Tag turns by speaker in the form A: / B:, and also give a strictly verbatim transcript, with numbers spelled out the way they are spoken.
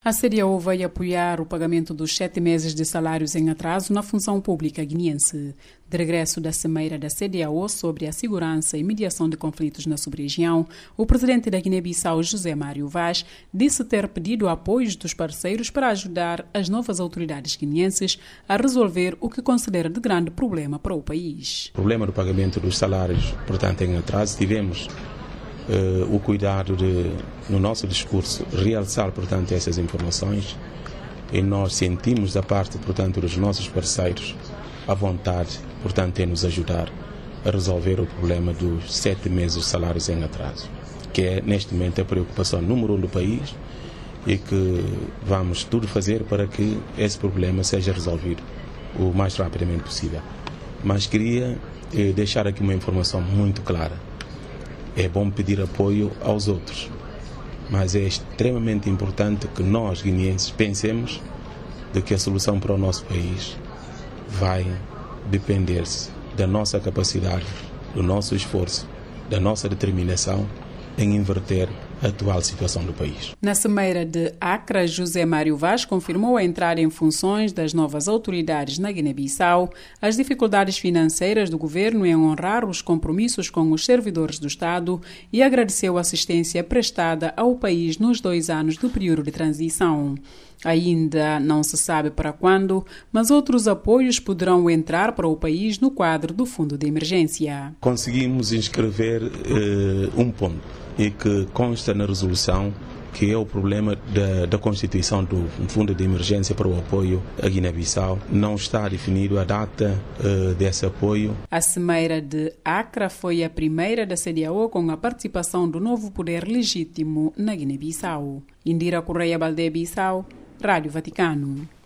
A: A C D A O vai apoiar o pagamento dos sete meses de salários em atraso na função pública guineense. De regresso da cimeira da C D A O sobre a segurança e mediação de conflitos na sub-região, o presidente da Guiné-Bissau, José Mário Vaz, disse ter pedido apoios dos parceiros para ajudar as novas autoridades guineenses a resolver o que considera de grande problema para o país.
B: O problema do pagamento dos salários, portanto, em atraso, tivemos Uh, o cuidado de, no nosso discurso, realçar, portanto, essas informações, e nós sentimos da parte, portanto, dos nossos parceiros a vontade, portanto, em nos ajudar a resolver o problema dos sete meses de salários em atraso, que é, neste momento, a preocupação número um do país e que vamos tudo fazer para que esse problema seja resolvido o mais rapidamente possível. Mas queria eh, deixar aqui uma informação muito clara. É bom pedir apoio aos outros, mas é extremamente importante que nós, guineenses, pensemos de que a solução para o nosso país vai depender-se da nossa capacidade, do nosso esforço, da nossa determinação em inverter a atual situação do país.
A: Na cimeira de Accra, José Mário Vaz confirmou a entrada em funções das novas autoridades na Guiné-Bissau, as dificuldades financeiras do governo em honrar os compromissos com os servidores do Estado e agradeceu a assistência prestada ao país nos dois anos do período de transição. Ainda não se sabe para quando, mas outros apoios poderão entrar para o país no quadro do Fundo de Emergência.
B: Conseguimos inscrever eh, um ponto e que consta na resolução, que é o problema da, da constituição do Fundo de Emergência para o apoio à Guiné-Bissau. Não está definido a data uh, desse apoio.
A: A cimeira de Accra foi a primeira da C D A O com a participação do novo poder legítimo na Guiné-Bissau. Indira Correia Baldé, Bissau, Rádio Vaticano.